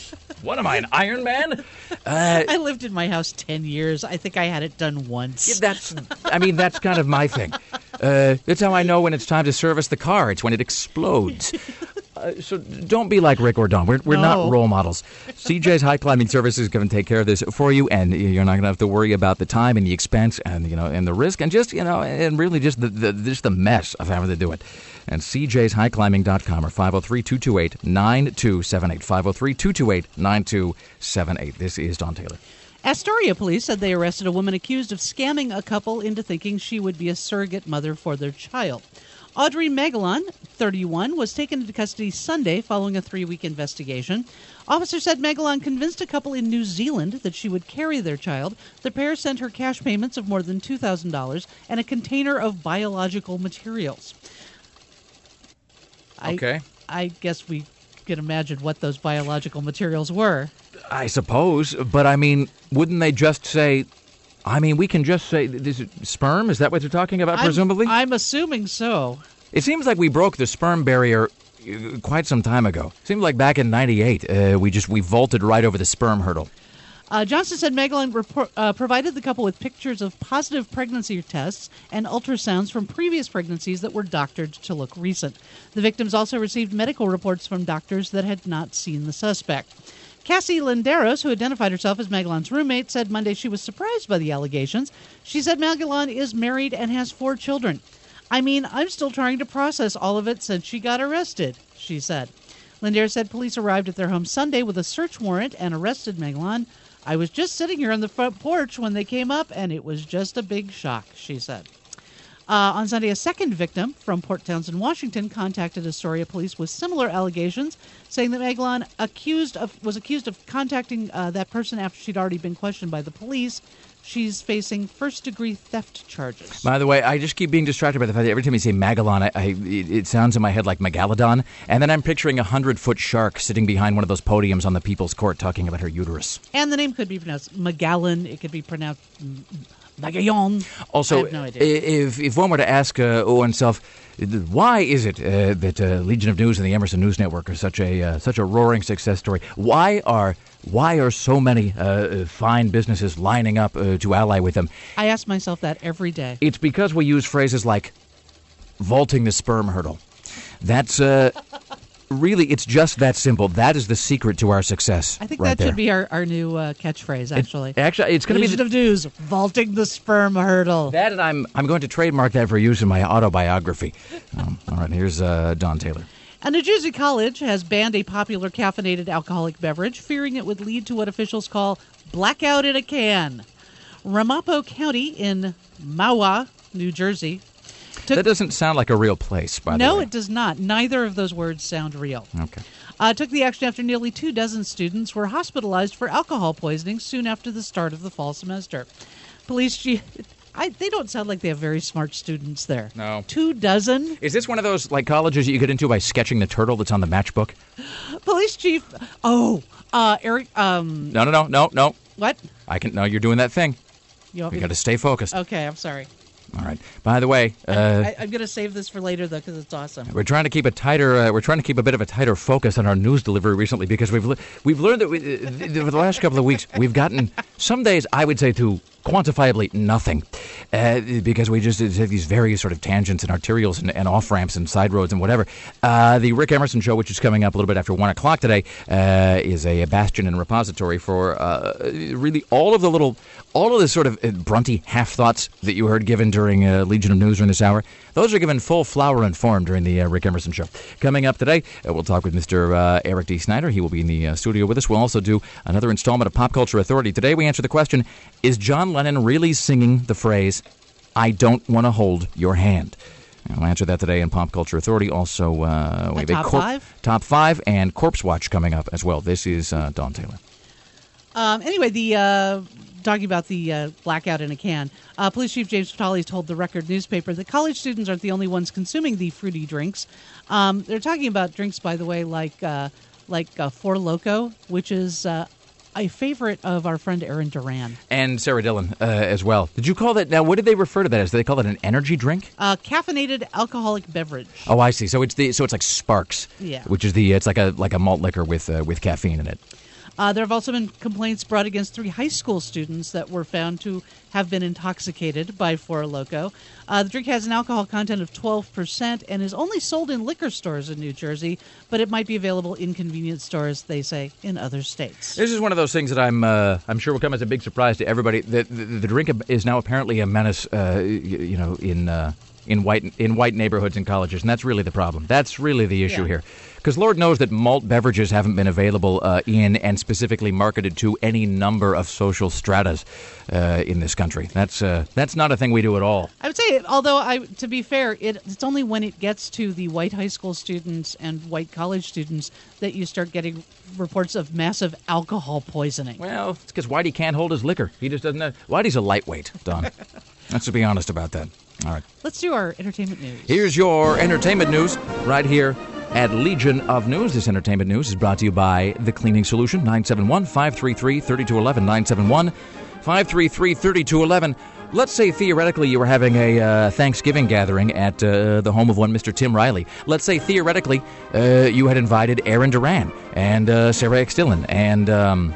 What am I, an Iron Man? Uh, I lived in my house ten years. I think I had it done once. Yeah, that's, I mean, that's kind of my thing. Uh, that's how I know when it's time to service the car. It's when it explodes. Uh, so don't be like Rick or Don. We're, we're No. not role models. C J's High Climbing Services is going to take care of this for you, and you're not going to have to worry about the time and the expense and, you know, and the risk and just, you know, and really just the, the, just the mess of having to do it. And c j's high climbing dot com or five oh three, two two eight, nine two seven eight. five oh three, two two eight, nine two seven eight. This is Don Taylor. Astoria police said they arrested a woman accused of scamming a couple into thinking she would be a surrogate mother for their child. Audrey Magellan, thirty-one, was taken into custody Sunday following a three-week investigation. Officers said Magellan convinced a couple in New Zealand that she would carry their child. The pair sent her cash payments of more than two thousand dollars and a container of biological materials. I, Okay. I guess we can imagine what those biological materials were. I suppose, but I mean, wouldn't they just say, I mean, we can just say, this is sperm? Is that what you're talking about, I'm- presumably? I'm assuming so. It seems like we broke the sperm barrier uh, quite some time ago. Seemed like back in ninety-eight, uh, we just we vaulted right over the sperm hurdle. Uh, Johnson said Magellan report, uh, provided the couple with pictures of positive pregnancy tests and ultrasounds from previous pregnancies that were doctored to look recent. The victims also received medical reports from doctors that had not seen the suspect. Cassie Linderos, who identified herself as Magellan's roommate, said Monday she was surprised by the allegations. She said Magellan is married and has four children. I mean, I'm still trying to process all of it since she got arrested, she said. Linderos said police arrived at their home Sunday with a search warrant and arrested Magellan. I was just sitting here on the front porch when they came up, and it was just a big shock, she said. Uh, on Sunday, a second victim from Port Townsend, Washington, contacted Astoria police with similar allegations, saying that Magellan accused of, was accused of contacting uh, that person after she'd already been questioned by the police. She's facing first-degree theft charges. By the way, I just keep being distracted by the fact that every time you say Magellan, I, I, it, it sounds in my head like Megalodon, and then I'm picturing a hundred-foot shark sitting behind one of those podiums on the People's Court talking about her uterus. And the name could be pronounced Magellan. It could be pronounced M- Magallon. Also, I have no idea. if if one were to ask uh, oneself, why is it uh, that uh, Legion of News and the Emerson News Network are such a uh, such a roaring success story? Why are why are so many uh, fine businesses lining up uh, to ally with them? I ask myself that every day. It's because we use phrases like vaulting the sperm hurdle. That's uh, really, it's just that simple. That is the secret to our success. I think right that there. should be our, our new uh, catchphrase, actually. It- actually, it's going to be Legion the, of News, vaulting the sperm hurdle. that, and I'm I'm going to trademark that for use in my autobiography. Um, all right, here's uh, Don Taylor. A New Jersey college has banned a popular caffeinated alcoholic beverage, fearing it would lead to what officials call blackout in a can. Ramapo County in Mahwah, New Jersey. took- That doesn't sound like a real place, by the no, way. it does not. Neither of those words sound real. Okay. Uh, took the action after nearly two dozen students were hospitalized for alcohol poisoning soon after the start of the fall semester. Police chief, I, they don't sound like they have very smart students there. No. Two dozen? Is this one of those like colleges you get into by sketching the turtle that's on the matchbook? Police chief, oh, uh, Eric, um, No, no, no, no, no. what? I can. No, you're doing that thing. You want We me got to to- stay focused. Okay, I'm sorry. All right. By the way, uh, I, I'm going to save this for later, though, because it's awesome. we're trying to keep a tighter. Uh, we're trying to keep a bit of a tighter focus on our news delivery recently because we've le- we've learned that we, uh, th- over the last couple of weeks we've gotten some days I would say to quantifiably nothing uh, because we just have these various sort of tangents and arterials and, and off ramps and side roads and whatever. Uh, the Rick Emerson Show, which is coming up a little bit after one o'clock today, uh, is a bastion and repository for uh, really all of the little, all of the sort of uh, brunty half thoughts that you heard given during uh, Legion of News during this hour. Those are given full flower and form during the uh, Rick Emerson Show. Coming up today, uh, we'll talk with Mister Uh, Eric D. Snyder. He will be in the uh, studio with us. We'll also do another installment of Pop Culture Authority. Today we answer the question, is John Lennon really singing the phrase, I don't want to hold your hand? And we'll answer that today in Pop Culture Authority. Also, uh, we A have top a corp- five? top five and Corpse Watch coming up as well. This is uh, Don Taylor. Um, anyway, the uh, talking about the uh, blackout in a can. Uh, Police Chief James Vitale told the Record newspaper that college students aren't the only ones consuming the fruity drinks. Um, they're talking about drinks, by the way, like uh, like uh, Four Loko, which is uh, a favorite of our friend Aaron Duran. And Sarah Dillon uh, as well. Did you call that, now what did they refer to that as? Did they call it an energy drink? Uh, caffeinated alcoholic beverage. Oh, I see. So it's the so it's like Sparks. Yeah. Which is the it's like a like a malt liquor with uh, with caffeine in it. Uh, there have also been complaints brought against three high school students that were found to have been intoxicated by Four Loko. Uh, the drink has an alcohol content of twelve percent and is only sold in liquor stores in New Jersey, but it might be available in convenience stores, they say, in other states. This is one of those things that I'm uh, I'm sure will come as a big surprise to everybody. The, the, the drink is now apparently a menace, uh, you, you know, in uh, in white in white neighborhoods and colleges, and that's really the problem. That's really the issue Yeah. here. Because Lord knows that malt beverages haven't been available uh, in and specifically marketed to any number of social stratas uh, in this country. That's uh, that's not a thing we do at all. I would say, although I, to be fair, it, it's only when it gets to the white high school students and white college students that you start getting reports of massive alcohol poisoning. Well, it's because Whitey can't hold his liquor. He just doesn't know. Whitey's a lightweight, Don. Let's be honest about that. All right. Let's do our entertainment news. Here's your entertainment news right here at Legion of News. This entertainment news is brought to you by The Cleaning Solution, nine seven one, five three three, three two one one, nine seven one, five three three, three two one one. Let's say theoretically you were having a uh, Thanksgiving gathering at uh, the home of one Mister Tim Riley. Let's say theoretically uh, you had invited Aaron Duran and uh, Sarah X. Dillon and um,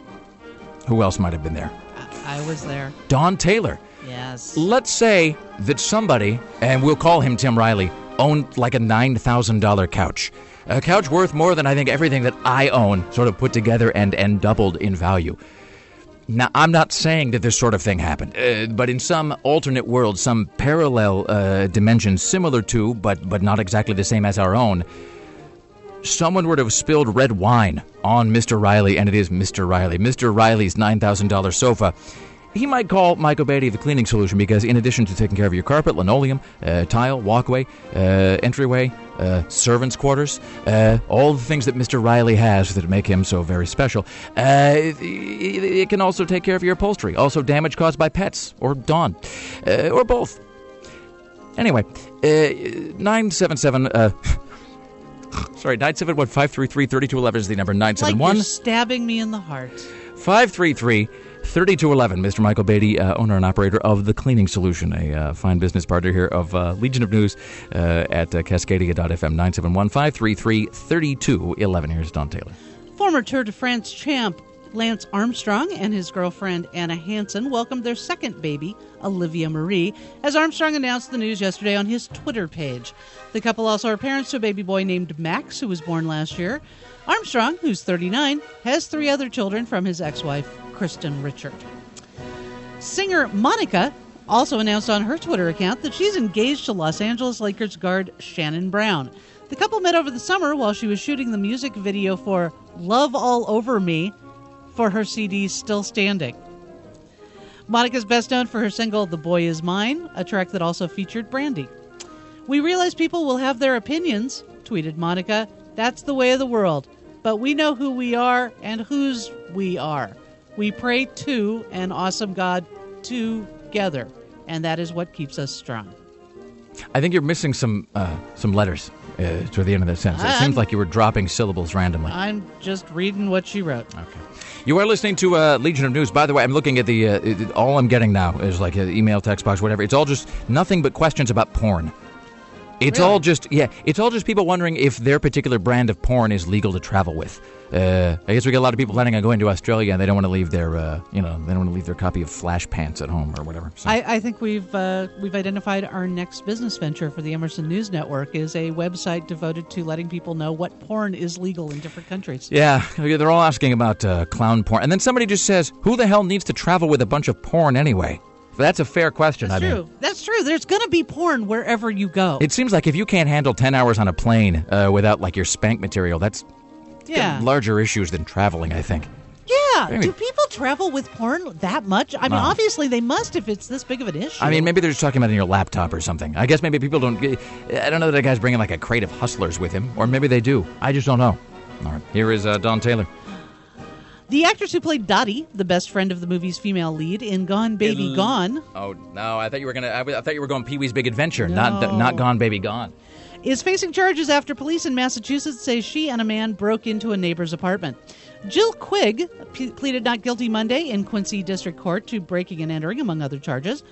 who else might have been there? I, I was there. Don Taylor. Yes. Let's say that somebody, and we'll call him Tim Riley, owned like a nine thousand dollars couch. A couch worth more than I think everything that I own sort of put together and, and doubled in value. Now, I'm not saying that this sort of thing happened, uh, but in some alternate world, some parallel uh, dimension similar to, but, but not exactly the same as our own, someone were to have spilled red wine on Mister Riley, and it is Mister Riley, Mister Riley's nine thousand dollars sofa. He might call Michael Beatty The Cleaning Solution because in addition to taking care of your carpet, linoleum, uh, tile, walkway, uh, entryway, uh, servants' quarters, uh, all the things that Mister Riley has that make him so very special, uh, it, it can also take care of your upholstery, also damage caused by pets, or Dawn, uh, or both. Anyway, uh, nine seven seven... Uh, sorry, nine seven one, five three three, three two one one is the number, nine seven one. Like you're stabbing me in the heart. five three three, three two one one. Mister Michael Beatty, uh, owner and operator of The Cleaning Solution, a uh, fine business partner here of uh, Legion of News uh, at uh, Cascadia dot f m, nine seven one, five three three, three two one one. Here's Don Taylor. Former Tour de France champ Lance Armstrong and his girlfriend Anna Hansen welcomed their second baby, Olivia Marie, as Armstrong announced the news yesterday on his Twitter page. The couple also are parents to a baby boy named Max, who was born last year. Armstrong, who's thirty-nine, has three other children from his ex-wife, Kristen Richard. Singer Monica also announced on her Twitter account that she's engaged to Los Angeles Lakers guard Shannon Brown. The couple met over the summer while she was shooting the music video for Love All Over Me for her C D Still Standing. Monica's best known for her single The Boy Is Mine, a track that also featured Brandy. "We realize people will have their opinions," tweeted Monica. "That's the way of the world. But we know who we are and whose we are. We pray to an awesome God together, and that is what keeps us strong." I think you're missing some uh, some letters uh, toward the end of that sentence. It I'm- seems like you were dropping syllables randomly. I'm just reading what she wrote. Okay. You are listening to uh, Legion of News. By the way, I'm looking at the, uh, it, all I'm getting now is like an email, text box, whatever. It's all just nothing but questions about porn. It's Really? all just, yeah, it's all just people wondering if their particular brand of porn is legal to travel with. Uh, I guess we get a lot of people planning on going to Australia and they don't want to leave their, uh, you know, they don't want to leave their copy of Flash Pants at home or whatever. So. I, I think we've uh, we've identified our next business venture for the Emerson News Network is a website devoted to letting people know what porn is legal in different countries. Yeah, they're all asking about uh, clown porn. And then somebody just says, who the hell needs to travel with a bunch of porn anyway? That's a fair question. That's I true. mean, That's true. There's going to be porn wherever you go. it seems like if you can't handle ten hours on a plane uh, without like your spank material, that's yeah. larger issues than traveling, I think. Yeah. Maybe. Do people travel with porn that much? I mean, No. obviously they must if it's this big of an issue. I mean, maybe they're just talking about it in your laptop or something. I guess maybe people don't... I don't know that a guy's bringing like a crate of Hustlers with him, or maybe they do. I just don't know. All right, here is uh, Don Taylor. The actress who played Dottie, the best friend of the movie's female lead in Gone Baby Gone, Oh, no, I thought you were going to... I thought you were going Pee-wee's Big Adventure, No. not not Gone Baby Gone. is facing charges after police in Massachusetts say she and a man broke into a neighbor's apartment. Jill Quigg p- pleaded not guilty Monday in Quincy District Court to breaking and entering, among other charges.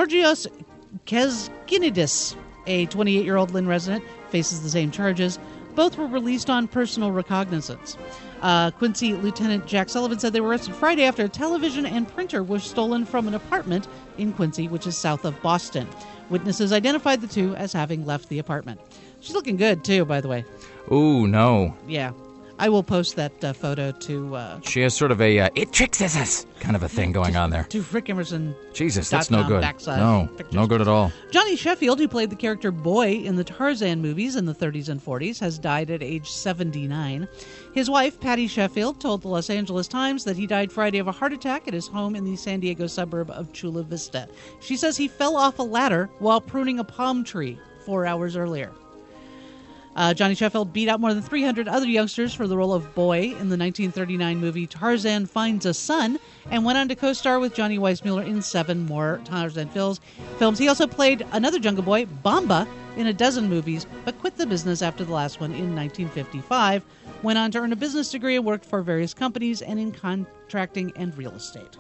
Georgios Keskinidis, a twenty-eight-year-old Lynn resident, faces the same charges. Both were released on personal recognizance. Uh, Quincy Lieutenant Jack Sullivan said they were arrested Friday after a television and printer was stolen from an apartment in Quincy, which is south of Boston. Witnesses identified the two as having left the apartment. She's looking good, too, by the way. Ooh, no. Yeah. I will post that uh, photo to... Uh, she has sort of a, uh, it tricks us kind of a thing going to, on there. To Rick Emerson. Jesus, that's no good. No, pictures. no good at all. Johnny Sheffield, who played the character Boy in the Tarzan movies in the thirties and forties, has died at age seventy-nine. His wife, Patty Sheffield, told the Los Angeles Times that he died Friday of a heart attack at his home in the San Diego suburb of Chula Vista. She says he fell off a ladder while pruning a palm tree four hours earlier. Uh, Johnny Sheffield beat out more than three hundred other youngsters for the role of Boy in the nineteen thirty-nine movie Tarzan Finds a Son, and went on to co-star with Johnny Weissmuller in seven more Tarzan films. He also played another Jungle Boy, Bamba, in a dozen movies, but quit the business after the last one in nineteen fifty-five, went on to earn a business degree and worked for various companies and in contracting and real estate.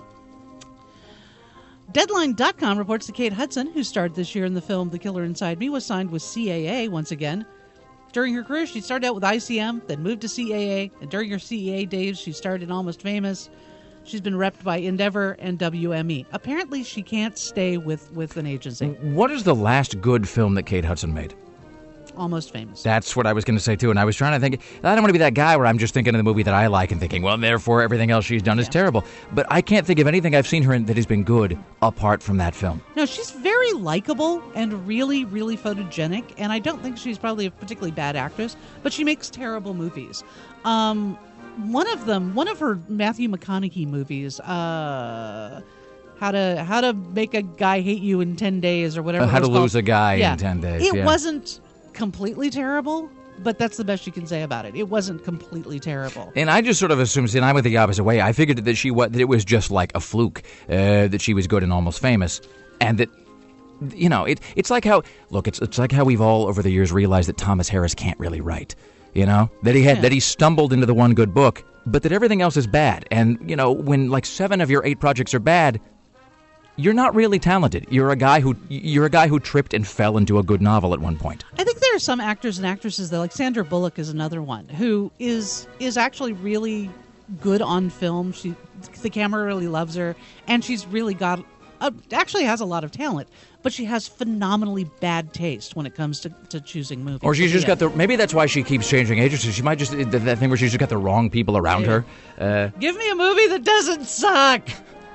Deadline dot com reports that Kate Hudson, who starred this year in the film The Killer Inside Me, was signed with C A A once again. During her career, she started out with I C M, then moved to C A A, and during her C A A days, she starred in Almost Famous. She's been repped by Endeavor and W M E. Apparently, she can't stay with, with an agency. What is the last good film that Kate Hudson made? Almost Famous. That's what I was going to say, too. And I was trying to think, I don't want to be that guy where I'm just thinking of the movie that I like and thinking, well, therefore, everything else she's done is yeah. terrible. But I can't think of anything I've seen her in that has been good apart from that film. No, she's very likable and really, really photogenic. And I don't think she's probably a particularly bad actress, but she makes terrible movies. Um, one of them, one of her Matthew McConaughey movies, uh... How to how to make a guy hate you in ten days or whatever. Uh, how to called. lose a guy yeah. in ten days. It yeah. wasn't completely terrible, but that's the best you can say about it. It wasn't completely terrible. And I just sort of assumed, and I went the opposite way. I figured that she that it was just like a fluke, uh, that she was good and Almost Famous, and that, you know, it it's like how look, it's it's like how we've all over the years realized that Thomas Harris can't really write. You know, that he had yeah. that he stumbled into the one good book, but that everything else is bad. And you know, when like seven of your eight projects are bad, you're not really talented. You're a guy who you're a guy who tripped and fell into a good novel at one point. I think there are some actors and actresses that, like Sandra Bullock is another one, who is is actually really good on film. She the camera really loves her, and she's really got uh, actually has a lot of talent. But she has phenomenally bad taste when it comes to, to choosing movies. Or she's just yeah. got the maybe that's why she keeps changing agencies. She might just that thing where she's just got the wrong people around yeah. her. Uh, Give me a movie that doesn't suck.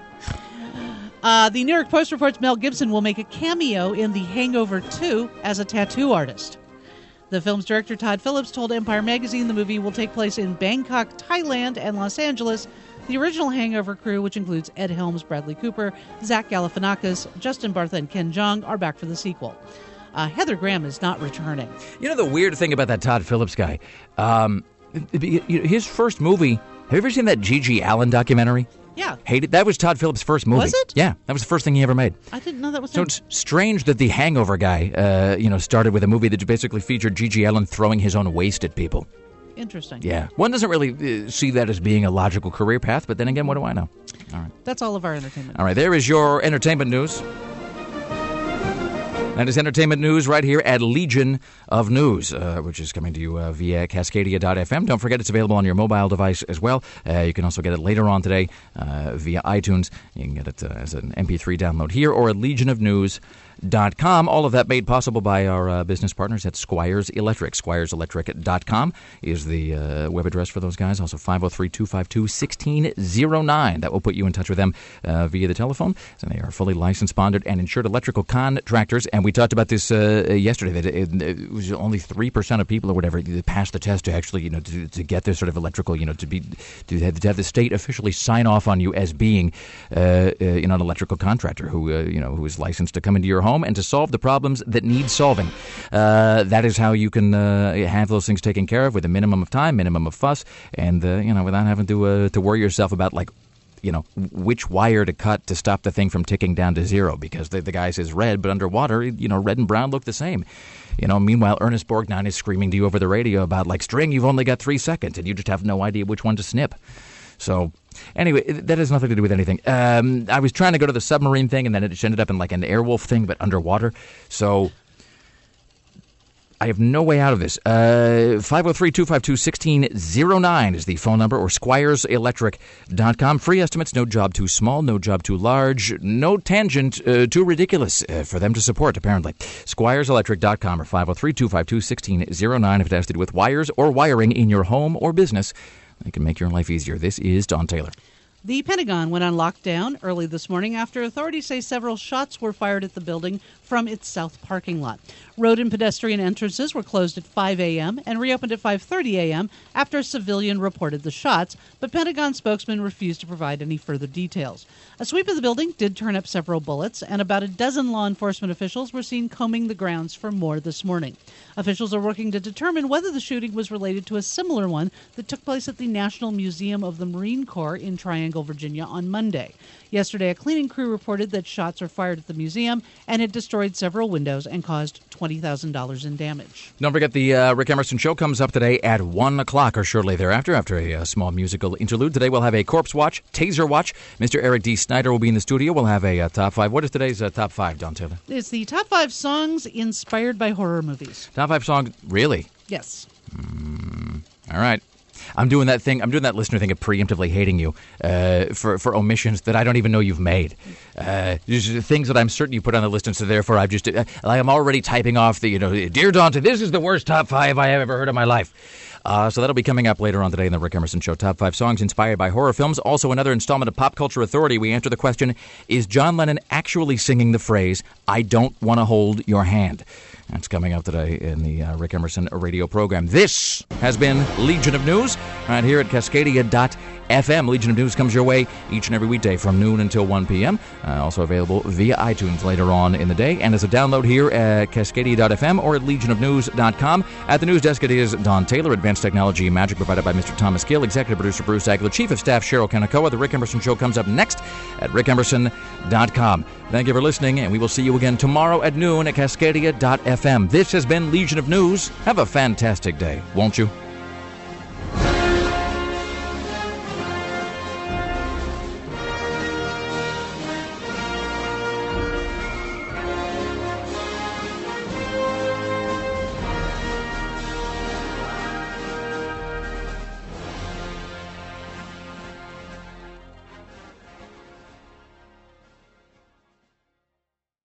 Uh, the New York Post reports Mel Gibson will make a cameo in The Hangover two as a tattoo artist. The film's director, Todd Phillips, told Empire Magazine the movie will take place in Bangkok, Thailand, and Los Angeles. The original Hangover crew, which includes Ed Helms, Bradley Cooper, Zach Galifianakis, Justin Bartha, and Ken Jeong, are back for the sequel. Uh, Heather Graham is not returning. You know the weird thing about that Todd Phillips guy? Um, his first movie, have you ever seen that Gigi Allen documentary? Yeah. Hated. That was Todd Phillips' first movie. Was it? Yeah, that was the first thing he ever made. I didn't know that was So him. it's strange that the Hangover guy, uh, you know, started with a movie that basically featured Gigi Allen throwing his own waste at people. Interesting. Yeah. One doesn't really uh, see that as being a logical career path, but then again, what do I know? All right. That's all of our entertainment. All right, there is your entertainment news. That is entertainment news right here at Legion of News, uh, which is coming to you uh, via Cascadia dot f m. Don't forget it's available on your mobile device as well. Uh, you can also get it later on today uh, via iTunes. You can get it uh, as an M P three download here or at legion of news dot com. All of that made possible by our uh, business partners at Squires Electric. Squires Electric dot com is the uh, web address for those guys. Also five oh three, two five two, one six oh nine. That will put you in touch with them uh, via the telephone. And they are fully licensed, bonded, and insured electrical contractors. And we talked about this uh, yesterday, that it, it was only three percent of people or whatever that passed the test to actually, you know, to, to get this sort of electrical, you know, to be to have, to have the state officially sign off on you as being, uh, uh, you know, an electrical contractor who, uh, you know, who is licensed to come into your home and to solve the problems that need solving. Uh, that is how you can uh, have those things taken care of with a minimum of time, minimum of fuss, and uh, you know, without having to uh, to worry yourself about like, you know, which wire to cut to stop the thing from ticking down to zero because the, the guy says red, but underwater, you know, red and brown look the same. You know, meanwhile, Ernest Borgnine is screaming to you over the radio about like, string, you've only got three seconds, and you just have no idea which one to snip. So, anyway, that has nothing to do with anything. Um, I was trying to go to the submarine thing, and then it ended up in like an Airwolf thing, but underwater. So, I have no way out of this. Uh, five oh three, two five two, one six oh nine is the phone number, or squires electric dot com. Free estimates, no job too small, no job too large, no tangent uh, too ridiculous uh, for them to support, apparently. squires electric dot com or five oh three, two five two, one six oh nine if it has to do with wires or wiring in your home or business. They can make your life easier. This is Don Taylor. The Pentagon went on lockdown early this morning after authorities say several shots were fired at the building from its south parking lot. Road and pedestrian entrances were closed at five a.m. and reopened at five thirty a.m. after a civilian reported the shots, but Pentagon spokesman refused to provide any further details. A sweep of the building did turn up several bullets, and about a dozen law enforcement officials were seen combing the grounds for more this morning. Officials are working to determine whether the shooting was related to a similar one that took place at the National Museum of the Marine Corps in Triangle, Virginia on Monday. Yesterday, a cleaning crew reported that shots were fired at the museum and it destroyed several windows and caused twenty thousand dollars in damage. Don't forget the uh, Rick Emerson Show comes up today at one o'clock or shortly thereafter, after a uh, small musical interlude. Today we'll have a Corpse Watch, Taser Watch. Mister Eric D. Snyder will be in the studio. We'll have a uh, top five. What is today's uh, top five, Don Taylor? It's the top five songs inspired by horror movies. Top five songs? Really? Yes. Mm, all right. I'm doing that thing. I'm doing that listener thing of preemptively hating you uh, for for omissions that I don't even know you've made. Uh, things that I'm certain you put on the list, and so therefore I've just uh, I'm already typing off the you know, dear Dante, this is the worst top five I have ever heard in my life. Uh, so that'll be coming up later on today in the Rick Emerson Show. Top five songs inspired by horror films. Also another installment of Pop Culture Authority. We answer the question: is John Lennon actually singing the phrase "I don't want to hold your hand"? That's coming up today in the uh, Rick Emerson radio program. This has been Legion of News right here at Cascadia dot F M. Legion of News comes your way each and every weekday from noon until one p.m. Uh, also available via iTunes later on in the day. And as a download here at Cascadia dot F M or at legion of news dot com. At the news desk, it is Don Taylor. Advanced technology and magic provided by Mister Thomas Gill. Executive producer Bruce Agler. Chief of Staff Cheryl Kanakoa. The Rick Emerson Show comes up next at rick emerson dot com. Thank you for listening, and we will see you again tomorrow at noon at Cascadia dot F M. This has been Legion of News. Have a fantastic day, won't you?